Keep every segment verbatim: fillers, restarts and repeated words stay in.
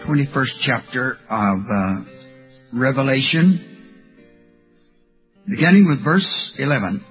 twenty-first chapter of uh, Revelation, beginning with verse eleven.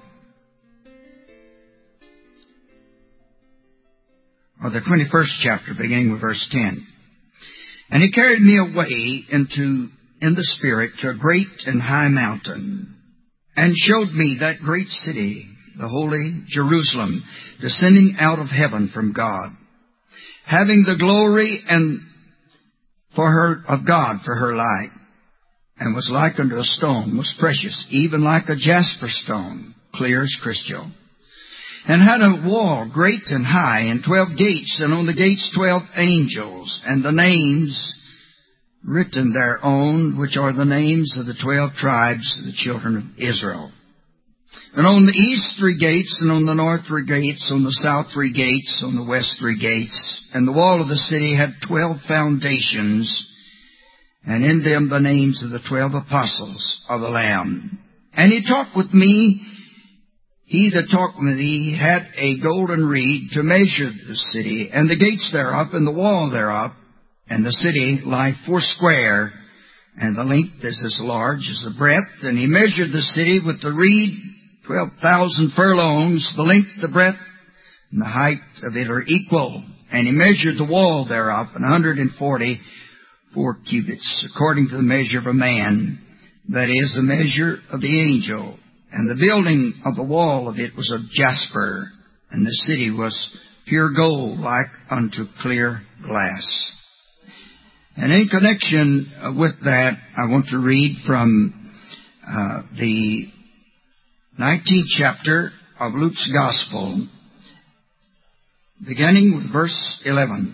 Or the twenty-first chapter, beginning with verse ten. And he carried me away into, in the Spirit, to a great and high mountain, and showed me that great city, the holy Jerusalem, descending out of heaven from God, having the glory and for her of God for her light, and was like unto a stone, most precious, even like a jasper stone, clear as crystal, and had a wall great and high, and twelve gates, and on the gates twelve angels, and the names written thereon, which are the names of the twelve tribes of the children of Israel. And on the east three gates, and on the north three gates, on the south three gates, on the west three gates. And the wall of the city had twelve foundations, and in them the names of the twelve apostles of the Lamb. And he talked with me, he that talked with me had a golden reed to measure the city, and the gates thereof, and the wall thereof, and the city lie foursquare, and the length is as large as the breadth. And he measured the city with the reed, twelve thousand furlongs, the length, the breadth, and the height of it are equal. And he measured the wall thereof, an hundred and forty-four cubits, according to the measure of a man, that is, the measure of the angel. And the building of the wall of it was of jasper, and the city was pure gold, like unto clear glass. And in connection with that, I want to read from uh, the nineteenth chapter of Luke's Gospel, beginning with verse eleven.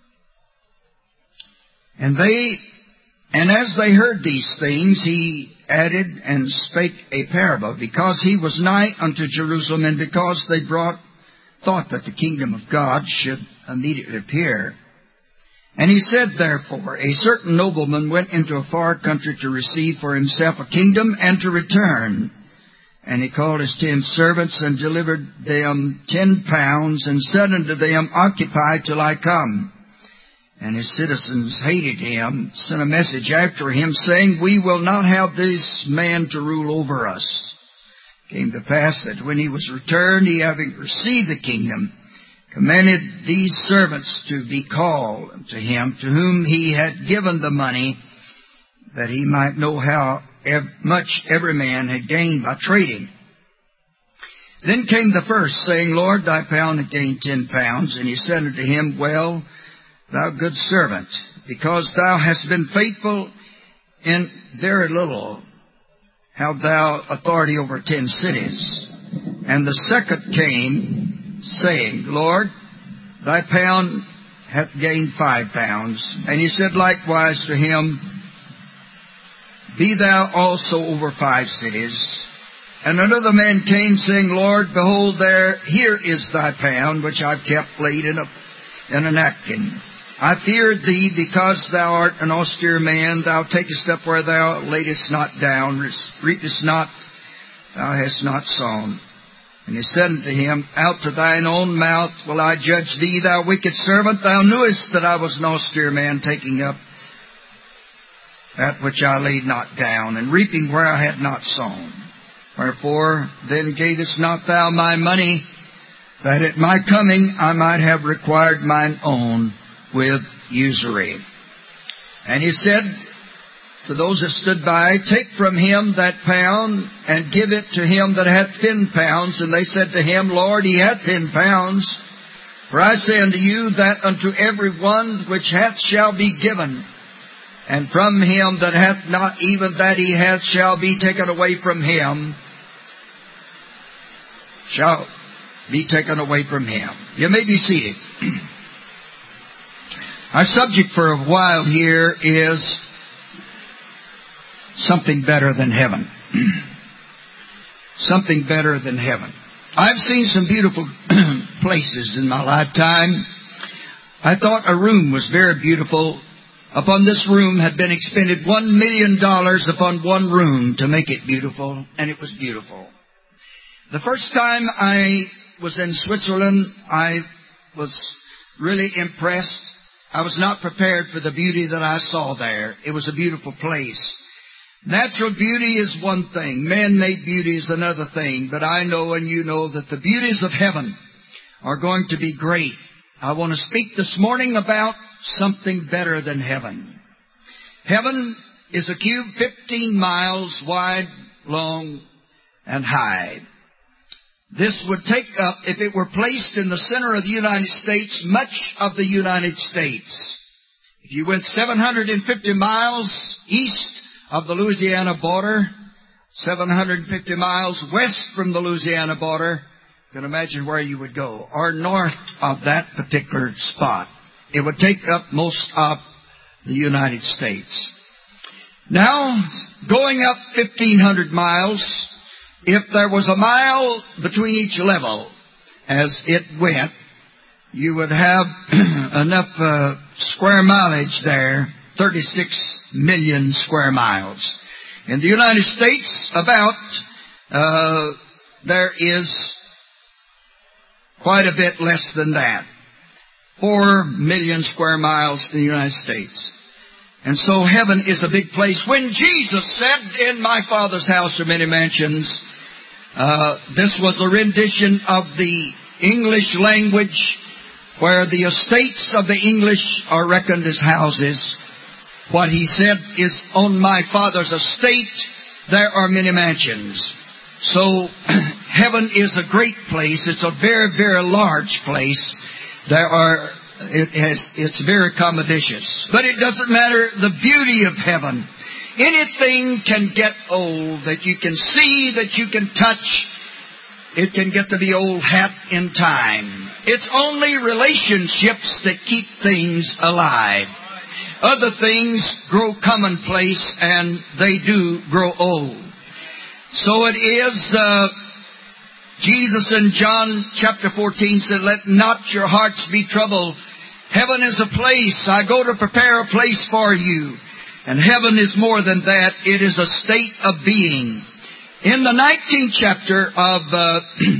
And they, and as they heard these things, he added and spake a parable, because he was nigh unto Jerusalem, and because they brought thought that the kingdom of God should immediately appear. And he said, therefore, a certain nobleman went into a far country to receive for himself a kingdom, and to return. And he called his ten servants, and delivered them ten pounds, and said unto them, Occupy till I come. And his citizens hated him, sent a message after him, saying, We will not have this man to rule over us. It came to pass that when he was returned, he having received the kingdom, commanded these servants to be called to him, to whom he had given the money, that he might know how much every man had gained by trading. Then came the first, saying, Lord, thy pound had gained ten pounds. And he said unto him, Well, thou good servant, because thou hast been faithful in very little, have thou authority over ten cities. And the second came, saying, Lord, thy pound hath gained five pounds. And he said likewise to him, Be thou also over five cities. And another man came, saying, Lord, behold, there, here is thy pound, which I've kept laid in a, in a napkin. I feared thee, because thou art an austere man. Thou takest up where thou laidest not down, reapest not, thou hast not sown. And he said unto him, Out of thine own mouth will I judge thee, thou wicked servant. Thou knewest that I was an austere man, taking up that which I laid not down, and reaping where I had not sown. Wherefore then gavest not thou my money, that at my coming I might have required mine own with usury? And he said to those that stood by, Take from him that pound, and give it to him that hath ten pounds. And they said to him, Lord, he hath ten pounds. For I say unto you, that unto every one which hath shall be given, and from him that hath not, even that he hath shall be taken away from him, shall be taken away from him. You may be seated. Our subject for a while here is something better than heaven. Something better than heaven. I've seen some beautiful places in my lifetime. I thought a room was very beautiful. Upon this room had been expended one million dollars upon one room to make it beautiful, and it was beautiful. The first time I was in Switzerland, I was really impressed. I was not prepared for the beauty that I saw there. It was a beautiful place. Natural beauty is one thing. Man-made beauty is another thing. But I know and you know that the beauties of heaven are going to be great. I want to speak this morning about something better than heaven. Heaven is a cube fifteen miles wide, long, and high. This would take up, if it were placed in the center of the United States, much of the United States. If you went seven hundred fifty miles east of the Louisiana border, seven hundred fifty miles west from the Louisiana border, you can imagine where you would go, or north of that particular spot. It would take up most of the United States. Now, going up fifteen hundred miles, if there was a mile between each level as it went, you would have enough uh, square mileage there, thirty-six million square miles. In the United States, about, uh, there is quite a bit less than that. Four million square miles in the United States. And so heaven is a big place. When Jesus said, "In my Father's house are many mansions," uh, this was a rendition of the English language where the estates of the English are reckoned as houses. What he said is, "On my Father's estate there are many mansions." So heaven is a great place. It's a very, very large place. There are, it has, it's very commodious. But it doesn't matter the beauty of heaven. Anything can get old that you can see, that you can touch. It can get to be old hat in time. It's only relationships that keep things alive. Other things grow commonplace and they do grow old. So it is, uh, Jesus in John chapter fourteen said, "Let not your hearts be troubled. Heaven is a place. I go to prepare a place for you." And heaven is more than that. It is a state of being. In the nineteenth chapter of, uh,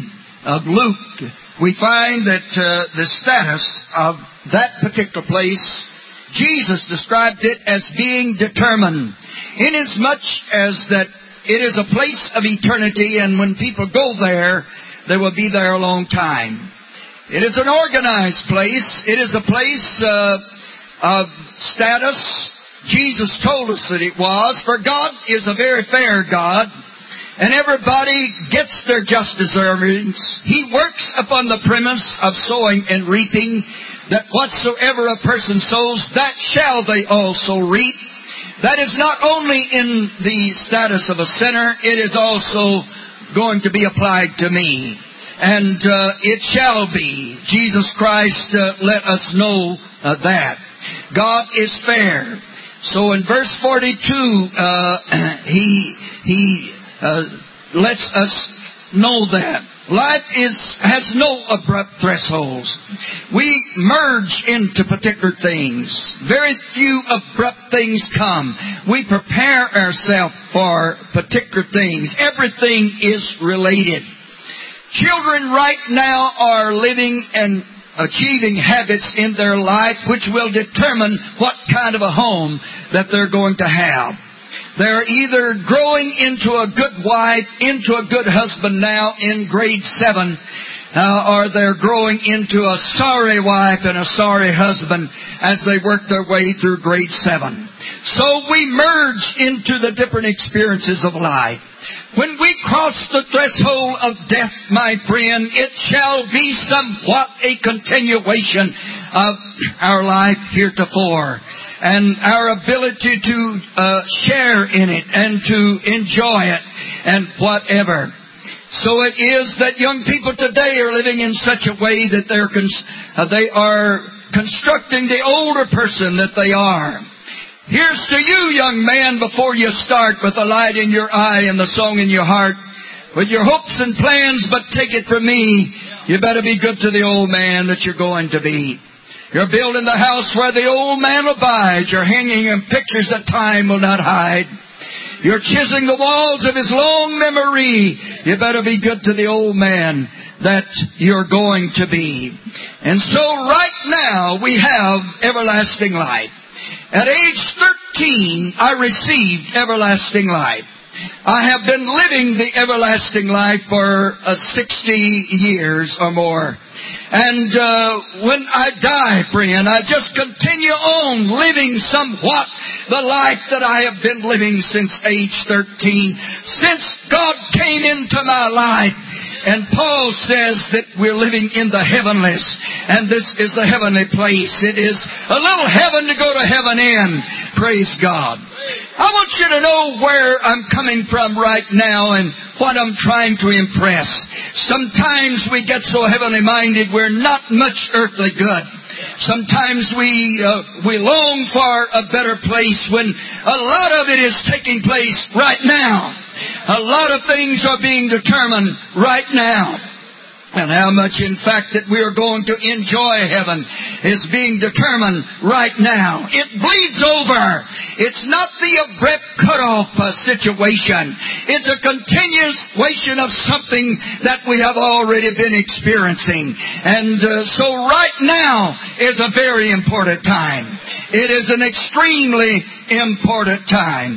of Luke, we find that uh, the status of that particular place, Jesus described it as being determined, inasmuch as that it is a place of eternity, and when people go there, they will be there a long time. It is an organized place. It is a place uh, of status. Jesus told us that it was, for God is a very fair God, and everybody gets their just deservings. He works upon the premise of sowing and reaping, that whatsoever a person sows, that shall they also reap. That is not only in the status of a sinner, it is also going to be applied to me. And uh, it shall be. Jesus Christ uh, let us know uh, that. God is fair. So in verse forty-two, uh, He, he uh, lets us know that. Life is has no abrupt thresholds. We merge into particular things. Very few abrupt things come. We prepare ourselves for particular things. Everything is related. Children right now are living and achieving habits in their life which will determine what kind of a home that they're going to have. They're either growing into a good wife, into a good husband now in grade seven, uh, or they're growing into a sorry wife and a sorry husband as they work their way through grade seven. So we merge into the different experiences of life. When we cross the threshold of death, my friend, it shall be somewhat a continuation of our life heretofore, and our ability to uh, share in it and to enjoy it and whatever. So it is that young people today are living in such a way that they're cons- uh, they are constructing the older person that they are. Here's to you, young man, before you start, with the light in your eye and the song in your heart, with your hopes and plans, but take it from me, you better be good to the old man that you're going to be. You're building the house where the old man abides. You're hanging him pictures that time will not hide. You're chiseling the walls of his long memory. You better be good to the old man that you're going to be. And so right now we have everlasting life. At age thirteen, I received everlasting life. I have been living the everlasting life for uh, sixty years or more. And uh, when I die, friend, I just continue on living somewhat the life that I have been living since age thirteen, since God came into my life. And Paul says that we're living in the heavenlies, and this is the heavenly place. It is a little heaven to go to heaven in. Praise God. I want you to know where I'm coming from right now and what I'm trying to impress. Sometimes we get so heavenly minded we're not much earthly good. Sometimes we uh, we long for a better place when a lot of it is taking place right now. A lot of things are being determined right now. And how much, in fact, that we are going to enjoy heaven is being determined right now. It bleeds over. It's not the abrupt cut-off uh, situation. It's a continuation of something that we have already been experiencing. And uh, so right now is a very important time. It is an extremely important time.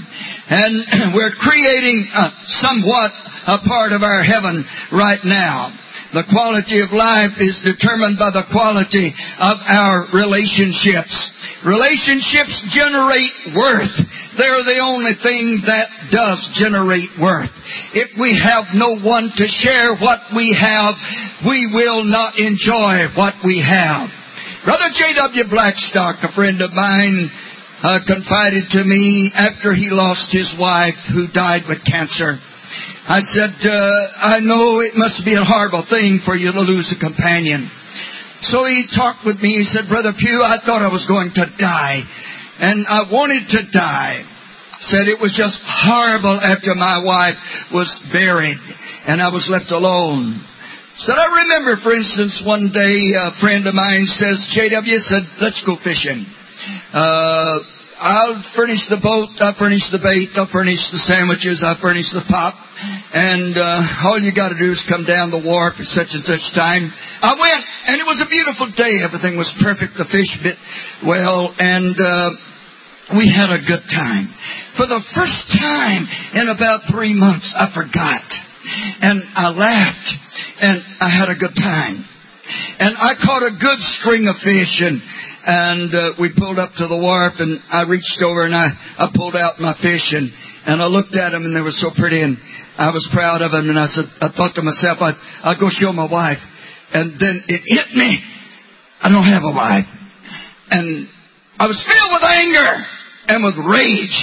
And we're creating uh, somewhat a part of our heaven right now. The quality of life is determined by the quality of our relationships. Relationships generate worth. They're the only thing that does generate worth. If we have no one to share what we have, we will not enjoy what we have. Brother J W Blackstock, a friend of mine, uh, confided to me after he lost his wife who died with cancer. I said, uh, I know it must be a horrible thing for you to lose a companion. So he talked with me. He said, Brother Pugh, I thought I was going to die. And I wanted to die. Said it was just horrible after my wife was buried and I was left alone. Said, I remember, for instance, one day a friend of mine says, J W said, let's go fishing. Uh... I'll furnish the boat, I'll furnish the bait, I'll furnish the sandwiches, I'll furnish the pop. And uh, all you got to do is come down the wharf at such and such time. I went, and it was a beautiful day. Everything was perfect. The fish bit well, and uh, we had a good time. For the first time in about three months, I forgot. And I laughed, and I had a good time. And I caught a good string of fish, and And uh, we pulled up to the wharf, and I reached over and I, I pulled out my fish, and, and I looked at them, and they were so pretty, and I was proud of them. And I said, I thought to myself, I'd, I'll go show my wife. And then it hit me. I don't have a wife. And I was filled with anger and with rage.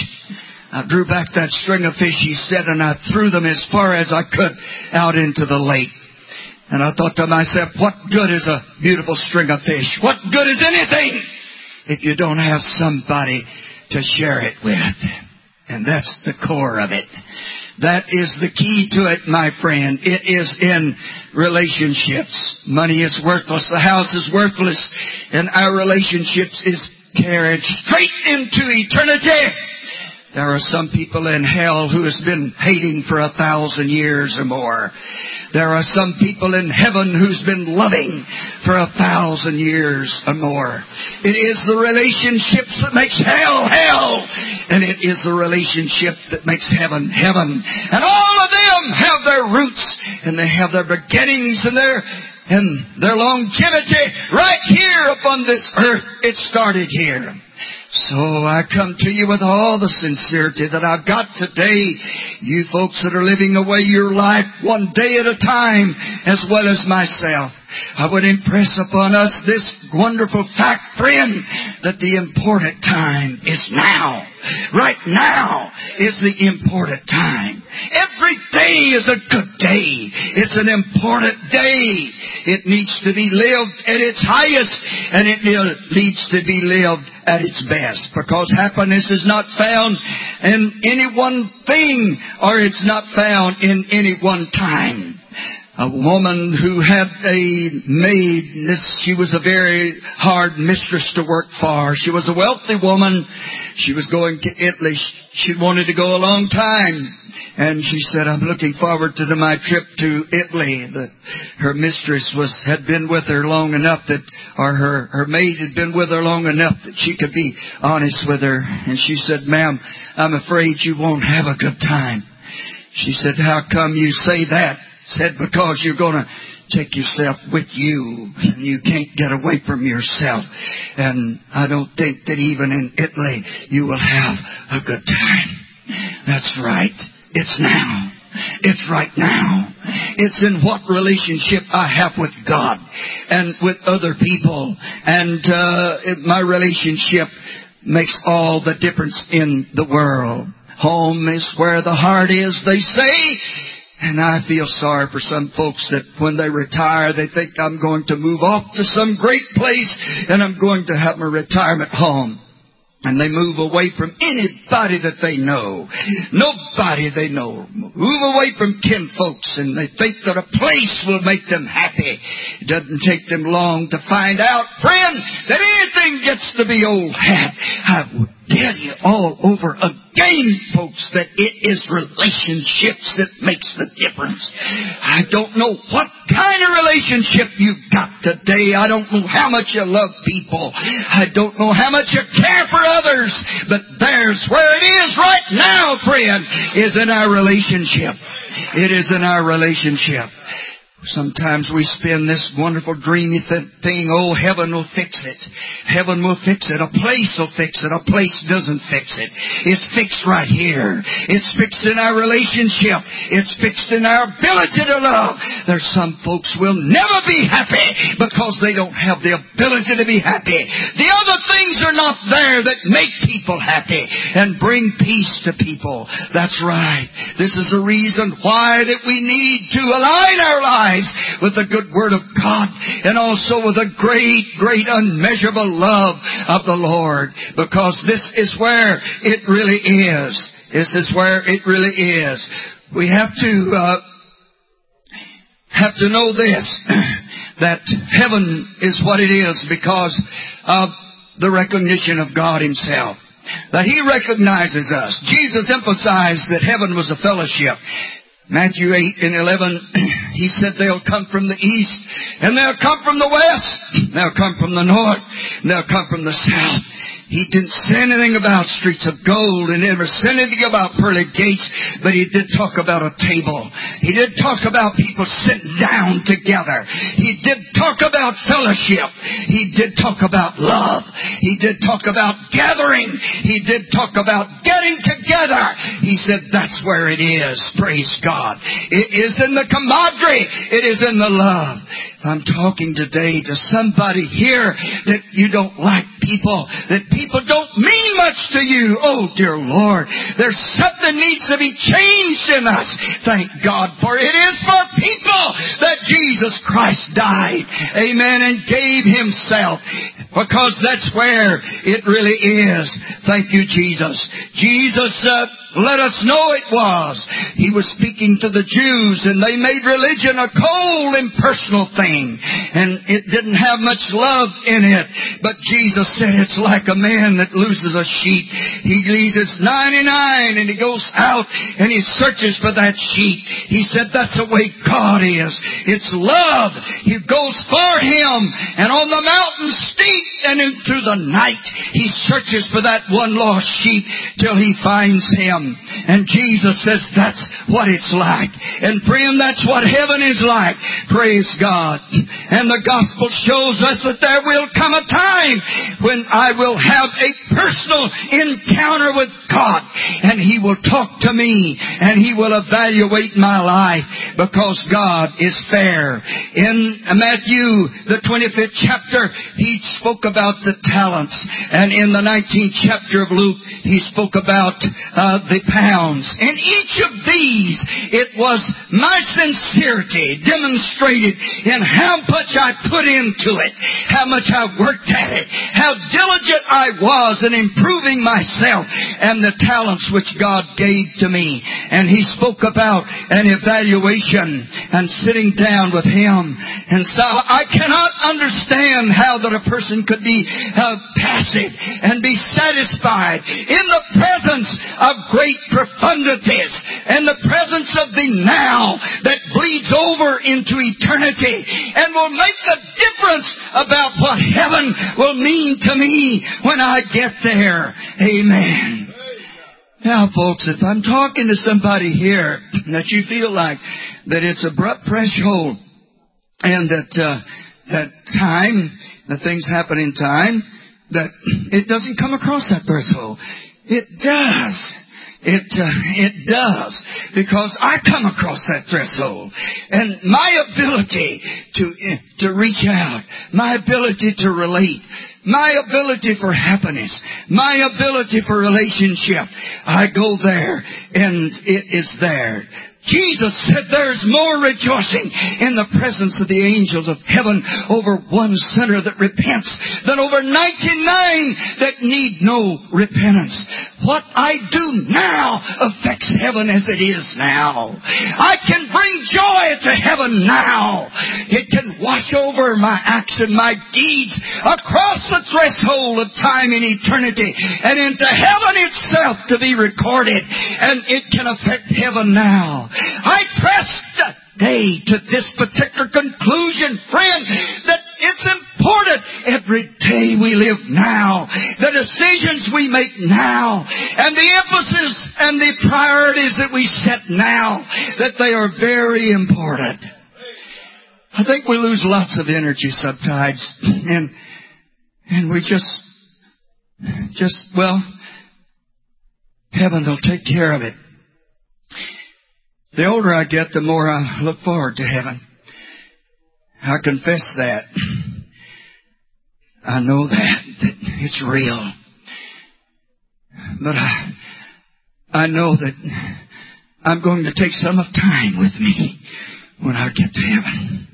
I drew back that string of fish, he said, and I threw them as far as I could out into the lake. And I thought to myself, what good is a beautiful string of fish? What good is anything if you don't have somebody to share it with? And that's the core of it. That is the key to it, my friend. It is in relationships. Money is worthless. The house is worthless. And our relationships is carried straight into eternity. There are some people in hell who has been hating for a thousand years or more. There are some people in heaven who's been loving for a thousand years or more. It is the relationships that makes hell hell. And it is the relationship that makes heaven heaven. And all of them have their roots and they have their beginnings and their and their longevity right here upon this earth. It started here. So I come to you with all the sincerity that I've got today. You folks that are living away your life one day at a time, as well as myself. I would impress upon us this wonderful fact, friend, that the important time is now. Right now is the important time. Every day is a good day. It's an important day. It needs to be lived at its highest, and it needs to be lived at its best. Because happiness is not found in any one thing, or it's not found in any one time. A woman who had a maid, this, she was a very hard mistress to work for. She was a wealthy woman. She was going to Italy. She wanted to go a long time. And she said, I'm looking forward to the, my trip to Italy. The, her mistress was had been with her long enough that, or her, her maid had been with her long enough that she could be honest with her. And she said, ma'am, I'm afraid you won't have a good time. She said, how come you say that? Said, because you're going to take yourself with you, and you can't get away from yourself. And I don't think that even in Italy you will have a good time. That's right. It's now. It's right now. It's in what relationship I have with God and with other people. And uh, it, my relationship makes all the difference in the world. Home is where the heart is, they say. And I feel sorry for some folks that when they retire, they think I'm going to move off to some great place and I'm going to have my retirement home. And they move away from anybody that they know. Nobody they know. Move away from kinfolks, and they think that a place will make them happy. It doesn't take them long to find out, friend, that anything gets to be old hat. I would tell you all over again, folks, that it is relationships that makes the difference. I don't know what kind of relationship you've got today. I don't know how much you love people. I don't know how much you care for others. But there's where it is right now, friend, is in our relationship. It is in our relationship. Sometimes we spin this wonderful dreamy th- thing, oh, heaven will fix it. Heaven will fix it. A place will fix it. A place doesn't fix it. It's fixed right here. It's fixed in our relationship. It's fixed in our ability to love. There's some folks will never be happy because they don't have the ability to be happy. The other things are not there that make people happy and bring peace to people. That's right. This is the reason why that we need to align our lives with the good Word of God and also with the great, great unmeasurable love of the Lord, because this is where it really is. This is where it really is. We have to uh, have to know this, that heaven is what it is because of the recognition of God Himself. That He recognizes us. Jesus emphasized that heaven was a fellowship. Matthew eight and eleven, He said they'll come from the east, and they'll come from the west, they'll come from the north, and they'll come from the south. He didn't say anything about streets of gold and never said anything about pearly gates, but He did talk about a table. He did talk about people sitting down together. He did talk about fellowship. He did talk about love. He did talk about gathering. He did talk about getting together. He said that's where it is. Praise God. It is in the camaraderie. It is in the love. I'm talking today to somebody here that you don't like people, that people don't mean much to you. Oh, dear Lord, there's something needs to be changed in us. Thank God for it is for people that Jesus Christ died. Amen. And gave Himself. Because that's where it really is. Thank you, Jesus. Jesus uh, let us know it was. He was speaking to the Jews, and they made religion a cold, impersonal thing. And it didn't have much love in it. But Jesus said it's like a man that loses a sheep. He leaves his ninety-nine, and he goes out, and he searches for that sheep. He said that's the way God is. It's love. He goes for Him, and on the mountain steep and into the night, He searches for that one lost sheep till He finds him. And Jesus says that's what it's like. And friend, that's what heaven is like. Praise God. And the gospel shows us that there will come a time when I will have a personal encounter with God. And He will talk to me. And He will evaluate my life, because God is fair. In Matthew, the twenty-fifth chapter, He spoke about the talents. And in the nineteenth chapter of Luke, He spoke about uh, the pounds. In each of these, it was my sincerity demonstrated in how much I put into it, how much I worked at it, how diligent I was in improving myself and the talents which God gave to me. And He spoke about an evaluation and sitting down with Him. And so I cannot understand how that a person could be uh, passive and be satisfied in the presence of great profundities and the eternity and will make the difference about what heaven will mean to me when I get there. Amen. Now, folks, if I'm talking to somebody here that you feel like that it's abrupt threshold and that uh, that time, that things happen in time, that it doesn't come across that threshold. It does. It uh, it does, because I come across that threshold, and my ability to to reach out, my ability to relate, my ability for happiness, my ability for relationship, I go there, and it is there. Jesus said there's more rejoicing in the presence of the angels of heaven over one sinner that repents than over ninety-nine that need no repentance. What I do now affects heaven as it is now. I can bring joy to heaven now. It can wash over my acts and my deeds across the threshold of time and eternity and into heaven itself to be recorded. And it can affect heaven now. I press today to this particular conclusion, friend, that it's important every day we live now, the decisions we make now, and the emphasis and the priorities that we set now, that they are very important. I think we lose lots of energy sometimes, and and we just, just, well, heaven will take care of it. The older I get, the more I look forward to heaven. I confess that. I know that, that it's real. But I, I know that I'm going to take some of time with me when I get to heaven.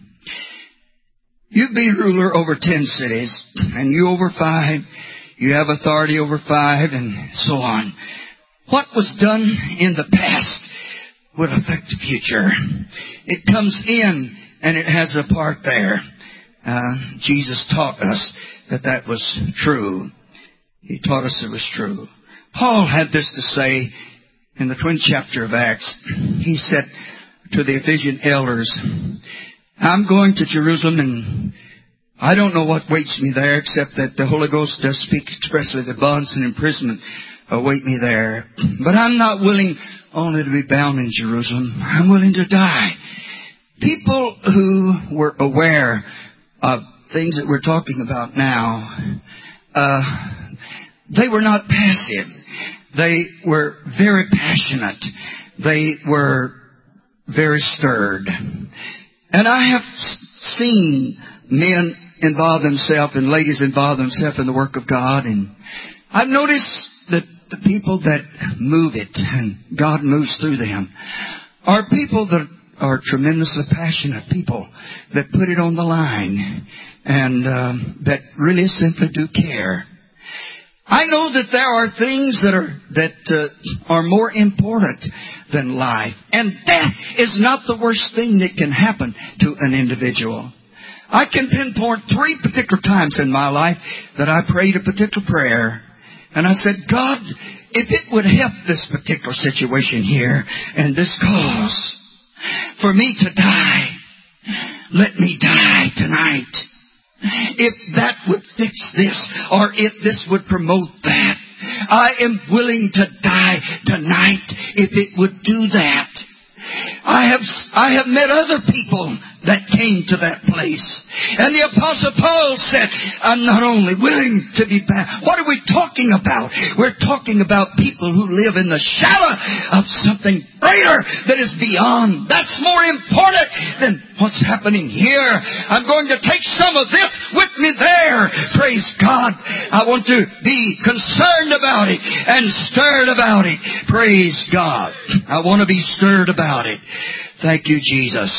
You be ruler over ten cities, and you over five. You have authority over five, and so on. What was done in the past would affect the future. It comes in, and it has a part there. Uh, Jesus taught us that that was true. He taught us it was true. Paul had this to say in the twentieth chapter of Acts. He said to the Ephesian elders, I'm going to Jerusalem, and I don't know what waits me there, except that the Holy Ghost does speak expressly that bonds and imprisonment await me there. But I'm not willing only to be bound in Jerusalem. I'm willing to die. People who were aware of things that we're talking about now, uh, they were not passive. They were very passionate. They were very stirred. And I have seen men involve themselves and ladies involve themselves in the work of God. And I've noticed that the people that move it, and God moves through them, are people that are tremendously passionate people that put it on the line and um, that really simply do care. I know that there are things that are that uh, are more important than life, and death is not the worst thing that can happen to an individual. I can pinpoint three particular times in my life that I prayed a particular prayer. And I said, God, if it would help this particular situation here and this cause for me to die, let me die tonight. If that would fix this, or if this would promote that, I am willing to die tonight if it would do that. I have I have met other people that came to that place. And the Apostle Paul said, I'm not only willing to be bound. What are we talking about? We're talking about people who live in the shadow of something greater that is beyond. That's more important than what's happening here. I'm going to take some of this with me there. Praise God. I want to be concerned about it and stirred about it. Praise God. I want to be stirred about it. Thank you, Jesus.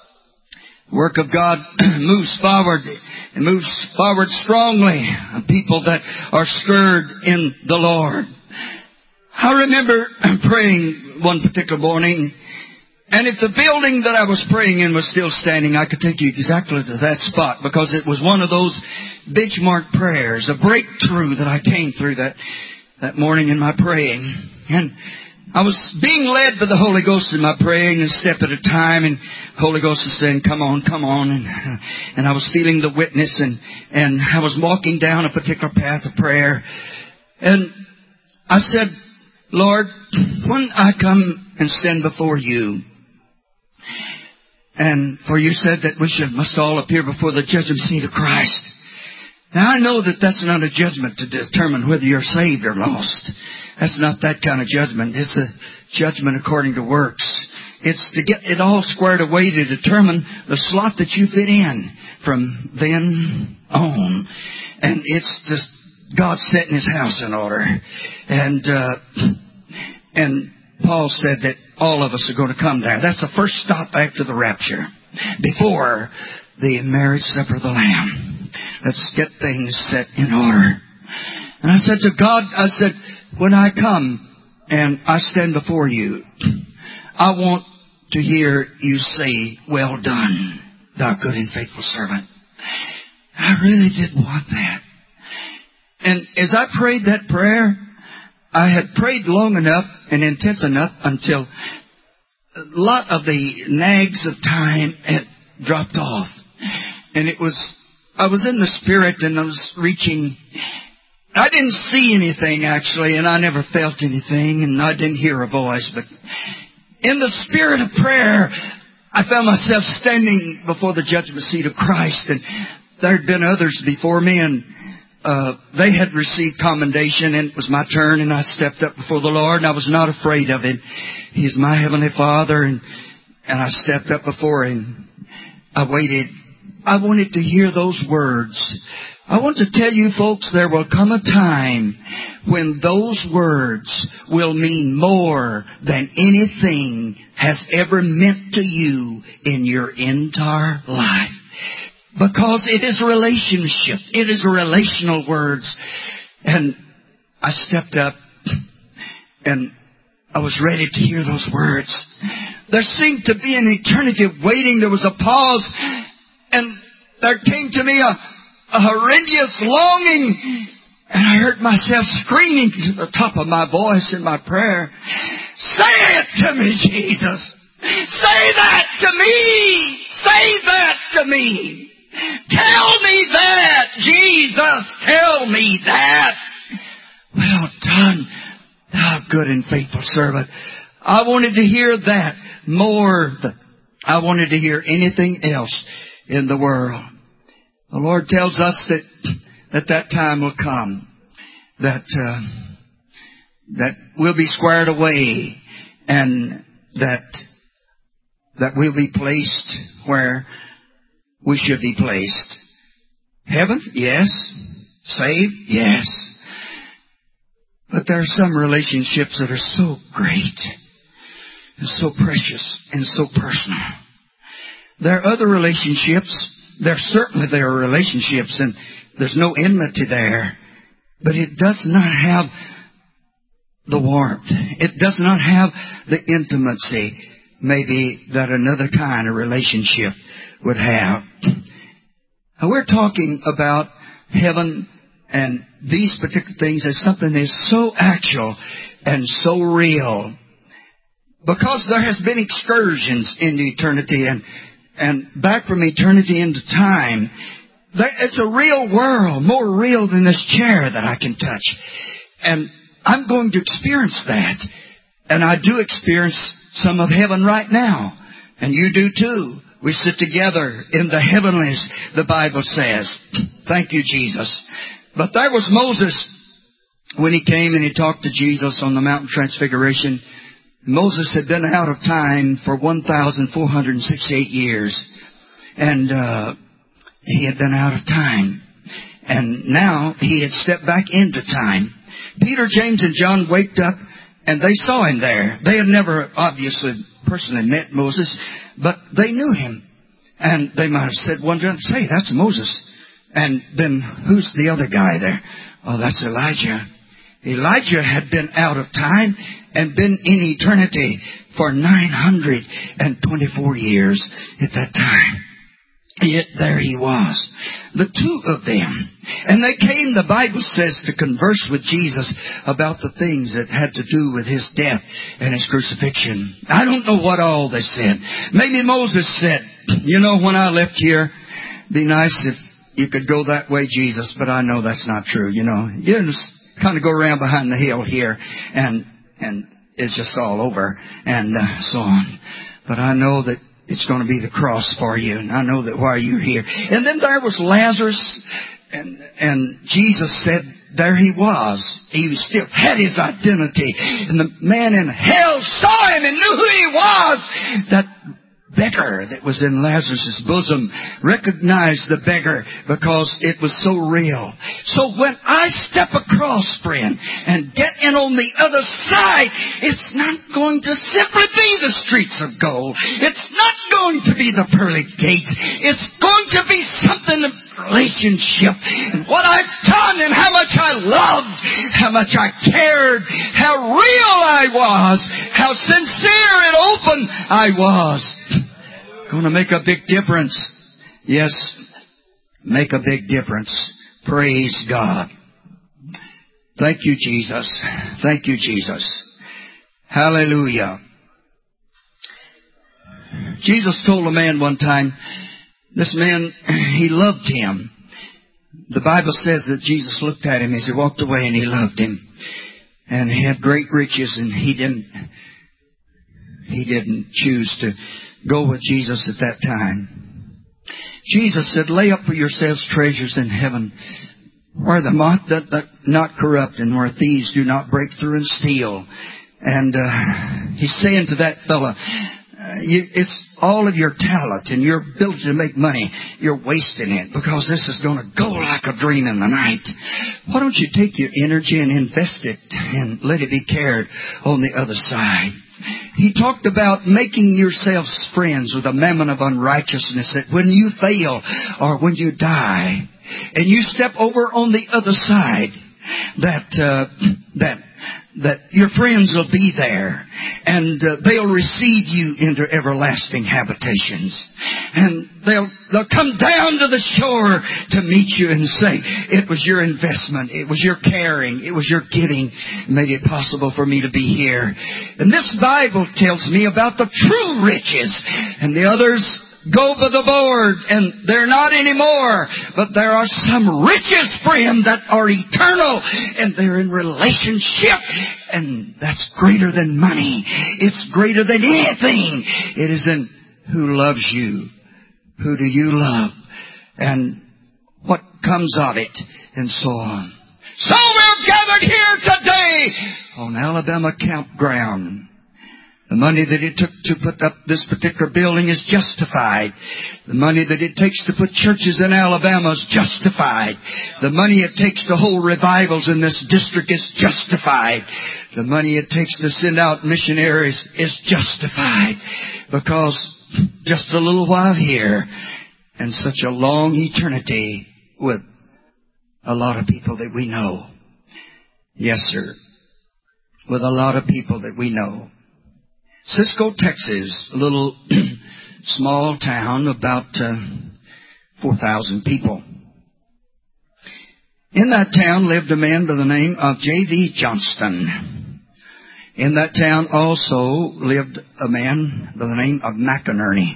The work of God moves forward and moves forward strongly. People that are stirred in the Lord. I remember praying one particular morning, and if the building that I was praying in was still standing, I could take you exactly to that spot, because it was one of those benchmark prayers, a breakthrough that I came through that, that morning in my praying. And I was being led by the Holy Ghost in my praying, a step at a time, and the Holy Ghost was saying, come on, come on. And, and I was feeling the witness, and, and I was walking down a particular path of prayer. And I said, Lord, when I come and stand before you, and for you said that we should must all appear before the judgment seat of Christ. Now I know that that's not a judgment to determine whether you're saved or lost. That's not that kind of judgment. It's a judgment according to works. It's to get it all squared away to determine the slot that you fit in from then on. And it's just God setting His house in order. And, uh, and Paul said that all of us are going to come there. That's the first stop after the rapture. Before the marriage supper of the Lamb. Let's get things set in order. And I said to God, I said, when I come and I stand before you, I want to hear you say, well done, thou good and faithful servant. I really did want that. And as I prayed that prayer, I had prayed long enough and intense enough until a lot of the nags of time had dropped off. And it was, I was in the Spirit and I was reaching. I didn't see anything actually, and I never felt anything, and I didn't hear a voice. But in the spirit of prayer, I found myself standing before the judgment seat of Christ. And there had been others before me, and uh, they had received commendation, and it was my turn, and I stepped up before the Lord, and I was not afraid of Him. He is my Heavenly Father, and, and I stepped up before Him. I waited. I wanted to hear those words. I want to tell you folks, there will come a time when those words will mean more than anything has ever meant to you in your entire life. Because it is a relationship. It is a relational words. And I stepped up and I was ready to hear those words. There seemed to be an eternity of waiting. There was a pause, and there came to me a, a horrendous longing, and I heard myself screaming to the top of my voice in my prayer, say it to me, Jesus. Say that to me. Say that to me. Tell me that, Jesus. Tell me that. Well done, thou good and faithful servant. I wanted to hear that more than I wanted to hear anything else in the world. The Lord tells us that that, that time will come, that uh, that we'll be squared away, and that that we'll be placed where we should be placed. Heaven? Yes. Saved? Yes. But there are some relationships that are so great and so precious and so personal. There are other relationships. There certainly there are relationships, and there's no enmity there. But it does not have the warmth. It does not have the intimacy maybe that another kind of relationship would have. Now, we're talking about heaven and these particular things as something that is so actual and so real. Because there has been excursions into eternity and, and back from eternity into time. It's a real world, more real than this chair that I can touch. And I'm going to experience that. And I do experience some of heaven right now. And you do too. We sit together in the heavenlies, the Bible says. Thank you, Jesus. But there was Moses when he came and he talked to Jesus on the Mount of Transfiguration. Moses had been out of time for one thousand four hundred sixty-eight years. And uh, he had been out of time. And now he had stepped back into time. Peter, James, and John waked up and they saw him there. They had never obviously personally met Moses, but they knew him. And they might have said one to another, say, that's Moses. And then who's the other guy there? Oh, that's Elijah. Elijah had been out of time and been in eternity for nine hundred twenty-four years at that time. Yet there he was, the two of them. And they came, the Bible says, to converse with Jesus about the things that had to do with His death and His crucifixion. I don't know what all they said. Maybe Moses said, you know, when I left here, it'd be nice if you could go that way, Jesus, but I know that's not true, you know. You just kind of go around behind the hill here, and and it's just all over, and uh, so on. But I know that it's going to be the cross for you, and I know that why you're here. And then there was Lazarus, and and Jesus said there he was. He still had his identity. And the man in hell saw him and knew who he was. That beggar that was in Lazarus' bosom recognized the beggar because it was so real. So when I step across, friend, and get in on the other side, it's not going to simply be the streets of gold. It's not going to be the pearly gates. It's going to be something of relationship. And what I've done and how much I loved, how much I cared, how real I was, how sincere and open I was. Going to make a big difference. Yes, make a big difference. Praise God. Thank you, Jesus. Thank you, Jesus. Hallelujah. Jesus told a man one time, this man, he loved him. The Bible says that Jesus looked at him as he walked away and he loved him. And he had great riches and he didn't, he didn't choose to go with Jesus at that time. Jesus said, lay up for yourselves treasures in heaven, where the moth doth not corrupt and where thieves do not break through and steal. And uh, he's saying to that fella, uh, you, it's all of your talent and your ability to make money, you're wasting it because this is going to go like a dream in the night. Why don't you take your energy and invest it and let it be cared on the other side? He talked about making yourselves friends with a mammon of unrighteousness, that when you fail or when you die and you step over on the other side, that uh, that that your friends will be there and uh, they'll receive you into everlasting habitations, and they'll they'll come down to the shore to meet you and say, it was your investment, it was your caring, it was your giving made it possible for me to be here. And this Bible tells me about the true riches, and the others go by the board, and they're not anymore. But there are some riches, friend, that are eternal, and they're in relationship, and that's greater than money. It's greater than anything. It is in who loves you. Who do you love? And what comes of it, and so on. So we're gathered here today on Alabama campground. The money that it took to put up this particular building is justified. The money that it takes to put churches in Alabama is justified. The money it takes to hold revivals in this district is justified. The money it takes to send out missionaries is justified. Because just a little while here and such a long eternity with a lot of people that we know. Yes, sir. With a lot of people that we know. Cisco, Texas, a little small town, about uh, four thousand people. In that town lived a man by the name of J V Johnston. In that town also lived a man by the name of McInerney.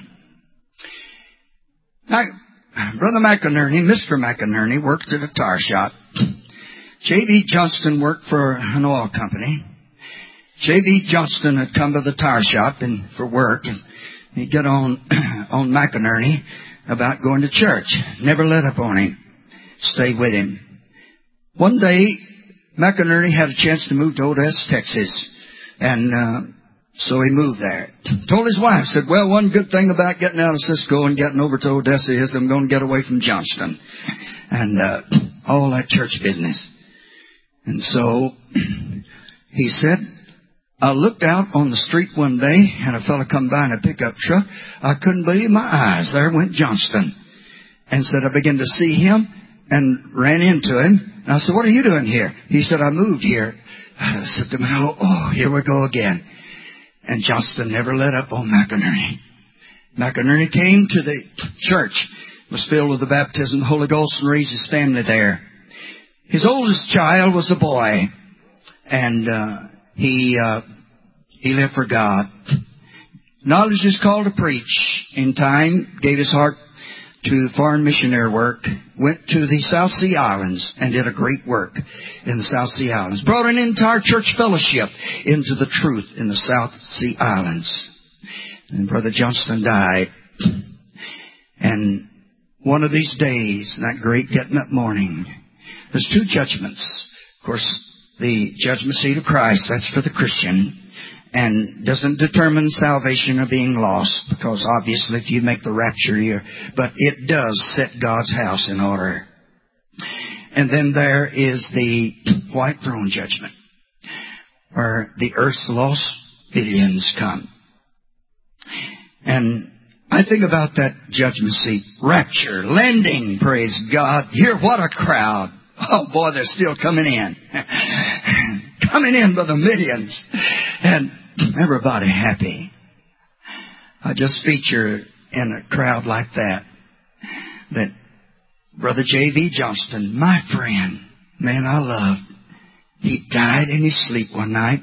Now, Brother McInerney, Mister McInerney, worked at a tire shop. J V Johnston worked for an oil company. J V Johnston had come to the tire shop and for work, and he'd get on on McInerney about going to church. Never let up on him. Stay with him. One day, McInerney had a chance to move to Odessa, Texas, and uh, so he moved there. Told his wife, said, well, one good thing about getting out of Cisco and getting over to Odessa is I'm going to get away from Johnston and uh, all that church business. And so he said, I looked out on the street one day, and a fellow come by in a pickup truck. I couldn't believe my eyes. There went Johnston. And said, I began to see him and ran into him. And I said, what are you doing here? He said, I moved here. I said to him, oh, oh, here we go again. And Johnston never let up on McInerney. McInerney came to the church was filled with the baptism of the Holy Ghost and raised his family there. His oldest child was a boy, and uh, he uh, he lived for God. Knowledge is called to preach. In time, gave his heart to foreign missionary work, went to the South Sea Islands and did a great work in the South Sea Islands. Brought an entire church fellowship into the truth in the South Sea Islands. And Brother Johnston died. And one of these days, that great getting up morning, there's two judgments. Of course, the judgment seat of Christ, that's for the Christian, and doesn't determine salvation or being lost, because obviously if you make the rapture, you're, but it does set God's house in order. And then there is the white throne judgment, where the earth's lost billions come. And I think about that judgment seat, rapture, landing, praise God. Here, what a crowd. Oh boy, they're still coming in. Coming in by the millions. And everybody happy. I just feature in a crowd like that, that Brother J V Johnston, my friend, man I loved, he died in his sleep one night.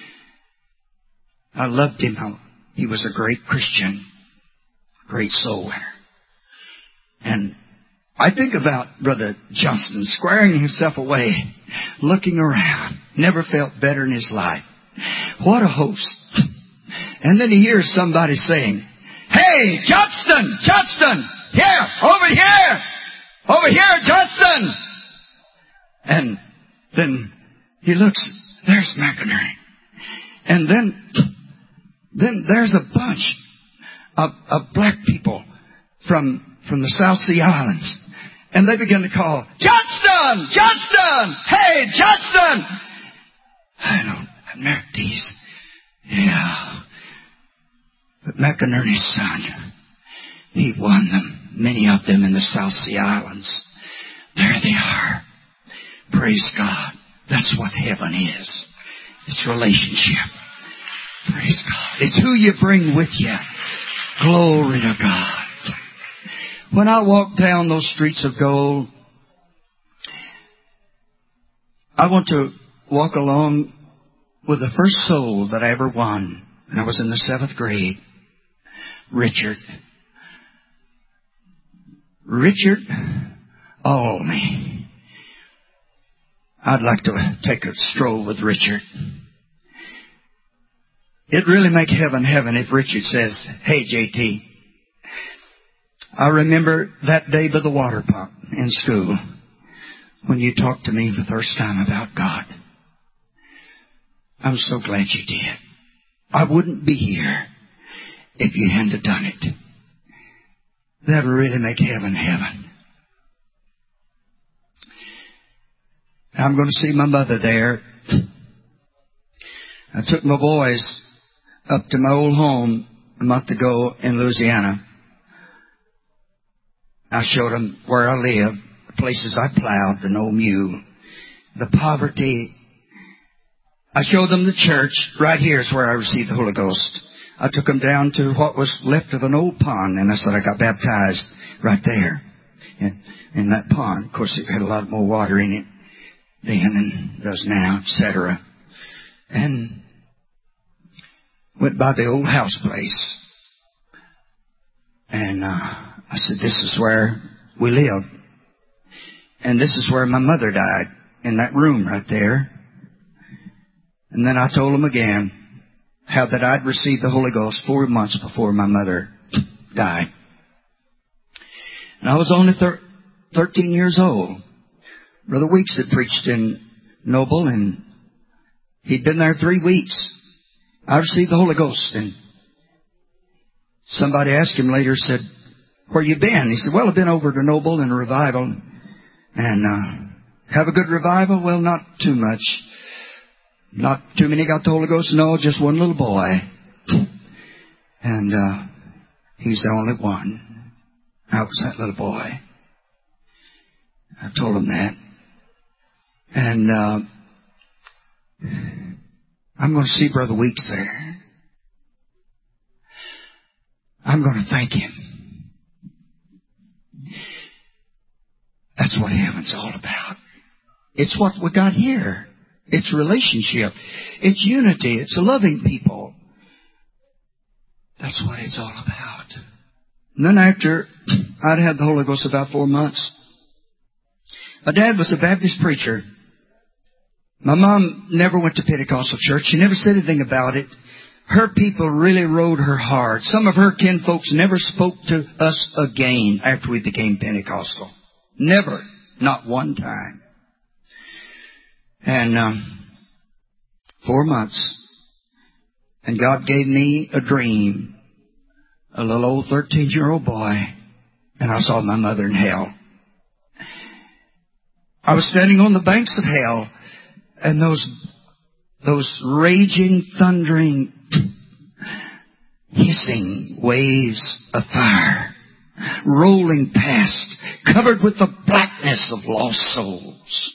I loved him. He was a great Christian, great soul winner. And I think about Brother Johnston squaring himself away, looking around, never felt better in his life. What a host. And then he hears somebody saying, "Hey, Johnston, Johnston, here, over here, over here, Johnston." And then he looks, there's McInerney. And then, then there's a bunch of, of black people from, from the South Sea Islands. And they begin to call, "Johnston! Johnston! Hey, Johnston!" I don't, I met these. Yeah. But McInerney's son, he won them, many of them in the South Sea Islands. There they are. Praise God. That's what heaven is. It's relationship. Praise God. It's who you bring with you. Glory to God. When I walk down those streets of gold, I want to walk along with the first soul that I ever won. And I was in the seventh grade. Richard. Richard Almy. I'd like to take a stroll with Richard. It'd really make heaven heaven if Richard says, "Hey, J T, I remember that day by the water pump in school when you talked to me the first time about God. I'm so glad you did. I wouldn't be here if you hadn't done it." That would really make heaven heaven. I'm going to see my mother there. I took my boys up to my old home a month ago in Louisiana. I showed them where I lived, the places I plowed, the no mule, the poverty. I showed them the church. Right here is where I received the Holy Ghost. I took them down to what was left of an old pond, and I said I got baptized right there in, in that pond. Of course, it had a lot more water in it then and does now, et cetera. And went by the old house place. And uh, I said, this is where we live. And this is where my mother died, in that room right there. And then I told them again how that I'd received the Holy Ghost four months before my mother died. And I was only thir- thirteen years old. Brother Weeks had preached in Noble, and he'd been there three weeks. I received the Holy Ghost, and somebody asked him later, said, "Where you been?" He said, "Well, I've been over to Noble in a revival." And uh, have a good revival? Well, not too much. Not too many got the Holy Ghost? No, just one little boy. And uh, he's the only one. I was that little boy. I told him that. And uh, I'm going to see Brother Weeks there. I'm going to thank him. That's what heaven's all about. It's what we got here. It's relationship. It's unity. It's loving people. That's what it's all about. And then after I'd had the Holy Ghost about four months, my dad was a Baptist preacher. My mom never went to Pentecostal church. She never said anything about it. Her people really rode her hard. Some of her kinfolks never spoke to us again after we became Pentecostal. Never. Not one time. And um, four months. And God gave me a dream. A little old thirteen-year-old boy. And I saw my mother in hell. I was standing on the banks of hell. And those, those raging, thundering, hissing waves of fire rolling past, covered with the blackness of lost souls.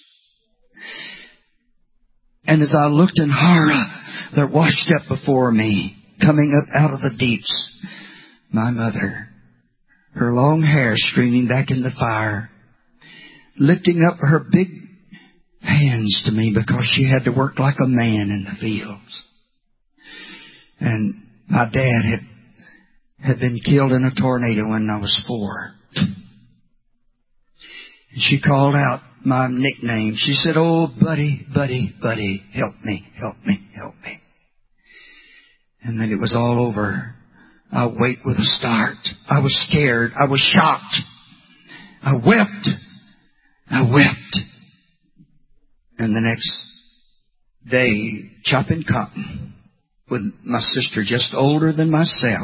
And as I looked in horror, there washed up before me, coming up out of the deeps, my mother, her long hair streaming back in the fire, lifting up her big hands to me because she had to work like a man in the fields. And my dad had had been killed in a tornado when I was four. And she called out my nickname. She said, "Oh, buddy, buddy, buddy, help me, help me, help me." And then it was all over. I wake with a start. I was scared. I was shocked. I wept. I wept. And the next day, chopping cotton with my sister, just older than myself,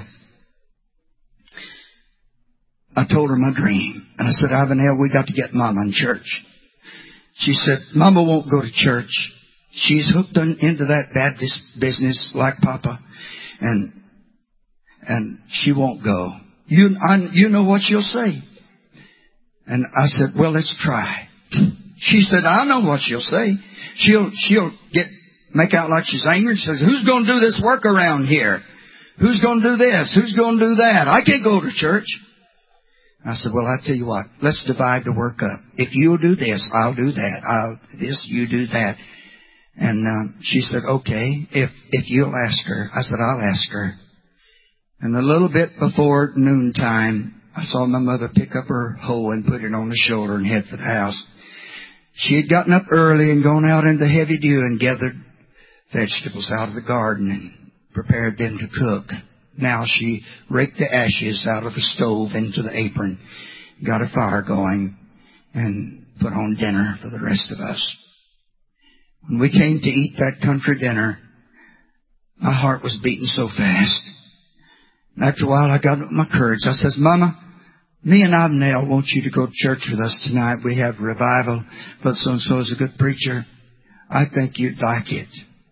I told her my dream. And I said, "Ivanelle, we got to get Mama in church." She said, "Mama won't go to church. She's hooked on, into that Baptist business like Papa. And and she won't go. You, I, you know what she'll say." And I said, "Well, let's try." She said, "I know what she'll say. She'll she'll get make out like she's angry. She says, 'Who's going to do this work around here? Who's going to do this? Who's going to do that? I can't go to church.'" I said, "Well, I tell you what, let's divide the work up. If you'll do this, I'll do that. I'll this, you do that." And uh, she said, "Okay, if if you'll ask her." I said, "I'll ask her." And a little bit before noontime, I saw my mother pick up her hoe and put it on the shoulder and head for the house. She had gotten up early and gone out into heavy dew and gathered vegetables out of the garden and prepared them to cook. Now she raked the ashes out of the stove into the apron, got a fire going, and put on dinner for the rest of us. When we came to eat that country dinner, my heart was beating so fast. And after a while, I got up my courage. I says, "Mama, me and Ivanelle want you to go to church with us tonight. We have revival. Brother so-and-so is a good preacher. I think you'd like it."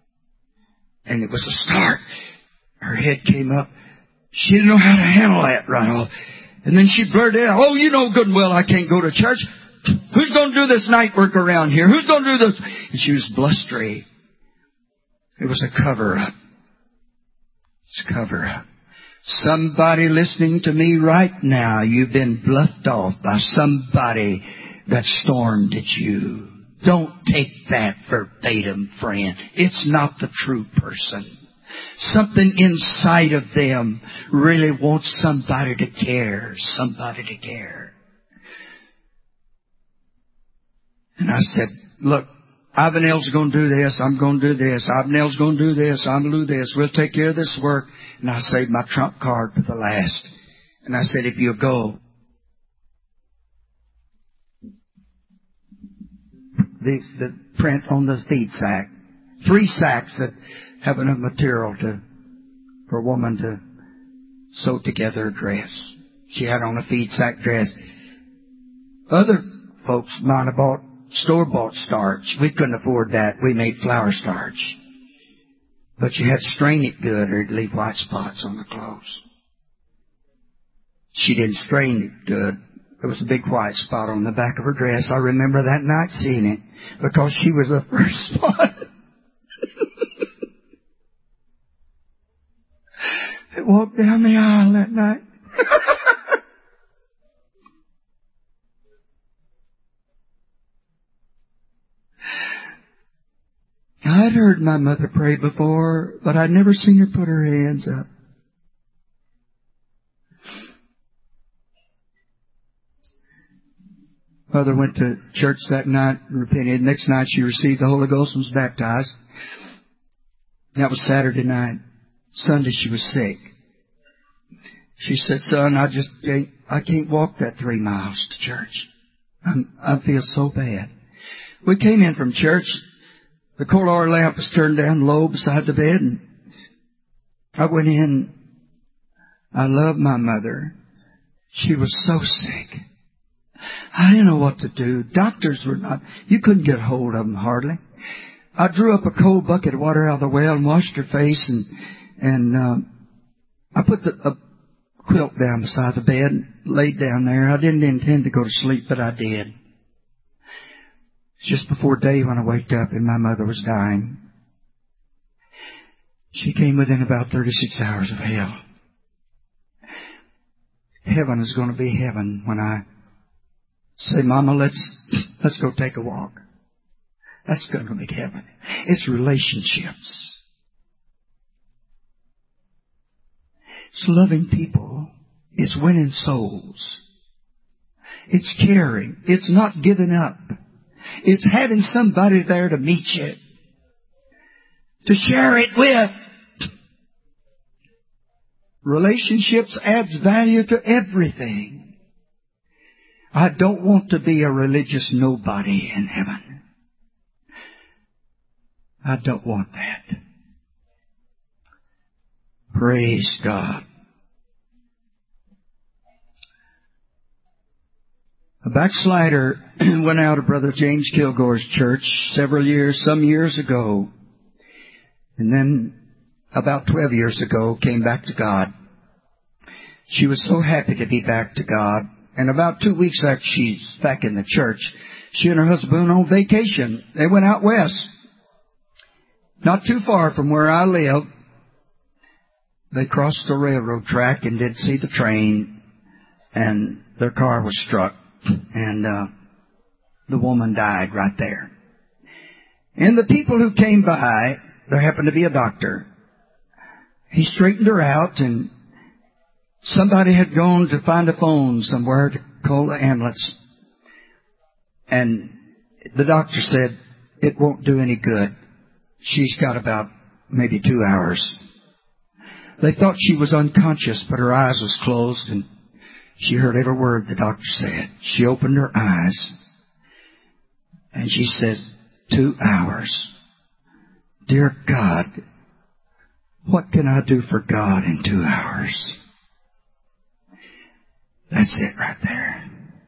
And it was a start. Her head came up. She didn't know how to handle that right off. And then she blurted out, "Oh, you know good and well I can't go to church. Who's going to do this night work around here? Who's going to do this?" And she was blustery. It was a cover-up. It's a cover-up. Somebody listening to me right now, you've been bluffed off by somebody that stormed at you. Don't take that verbatim, friend. It's not the true person. Something inside of them really wants somebody to care, somebody to care. And I said, "Look, Ivanelle's going to do this, I'm going to do this, Ivanelle's going to do this, I'm going to do this, we'll take care of this work." And I saved my trump card for the last. And I said, "If you'll go." The, the print on the feed sack. Three sacks that have enough material to for a woman to sew together a dress. She had on a feed sack dress. Other folks might have bought store-bought starch. We couldn't afford that. We made flour starch. But you had to strain it good or it'd leave white spots on the clothes. She didn't strain it good. There was a big white spot on the back of her dress. I remember that night seeing it because she was the first one that walked down the aisle that night. heard my mother pray before, but I'd never seen her put her hands up. Mother went to church that night, repented. Next night she received the Holy Ghost and was baptized. That was Saturday night. Sunday she was sick. She said, "Son, I just can't, I can't walk that three miles to church. I'm, I feel so bad." We came in from church. The coal oil lamp was turned down low beside the bed, and I went in. I love my mother. She was so sick. I didn't know what to do. Doctors were not, you couldn't get hold of them hardly. I drew up a cold bucket of water out of the well and washed her face, and, and, um, I put the, a quilt down beside the bed and laid down there. I didn't intend to go to sleep, but I did. Just before day when I waked up and my mother was dying. She came within about thirty-six hours of hell. Heaven is going to be heaven when I say, "Mama, let's, let's go take a walk." That's going to be heaven. It's relationships. It's loving people. It's winning souls. It's caring. It's not giving up. It's having somebody there to meet you, to share it with. Relationships adds value to everything. I don't want to be a religious nobody in heaven. I don't want that. Praise God. A backslider went out of Brother James Kilgore's church several years, some years ago. And then about twelve years ago came back to God. She was so happy to be back to God. And about two weeks after she's back in the church, she and her husband went on vacation. They went out west. Not too far from where I live. They crossed the railroad track and didn't see the train. And their car was struck. And uh, the woman died right there. And the people who came by, there happened to be a doctor. He straightened her out, and somebody had gone to find a phone somewhere to call the ambulance. And the doctor said, "It won't do any good. She's got about maybe two hours." They thought she was unconscious, but her eyes was closed, and she heard every word the doctor said. She opened her eyes, and she said, "Two hours. Dear God, what can I do for God in two hours?" That's it right there.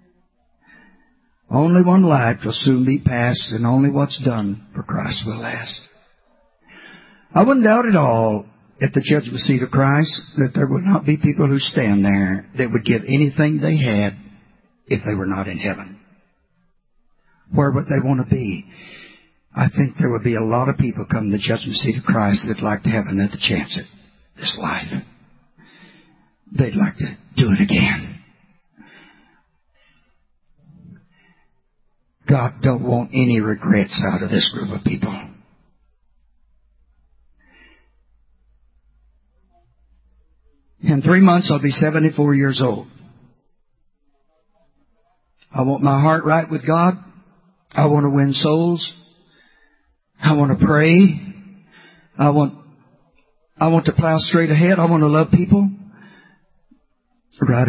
Only one life will soon be passed, and only what's done for Christ will last. I wouldn't doubt at all at the judgment seat of Christ that there would not be people who stand there that would give anything they had if they were not in heaven. Where would they want to be? I think there would be a lot of people come to the judgment seat of Christ that'd like to have another chance at this life. They'd like to do it again. God don't want any regrets out of this group of people. In three months, I'll be seventy-four years old. I want my heart right with God. I want to win souls. I want to pray. I want, I want to plow straight ahead. I want to love people. Right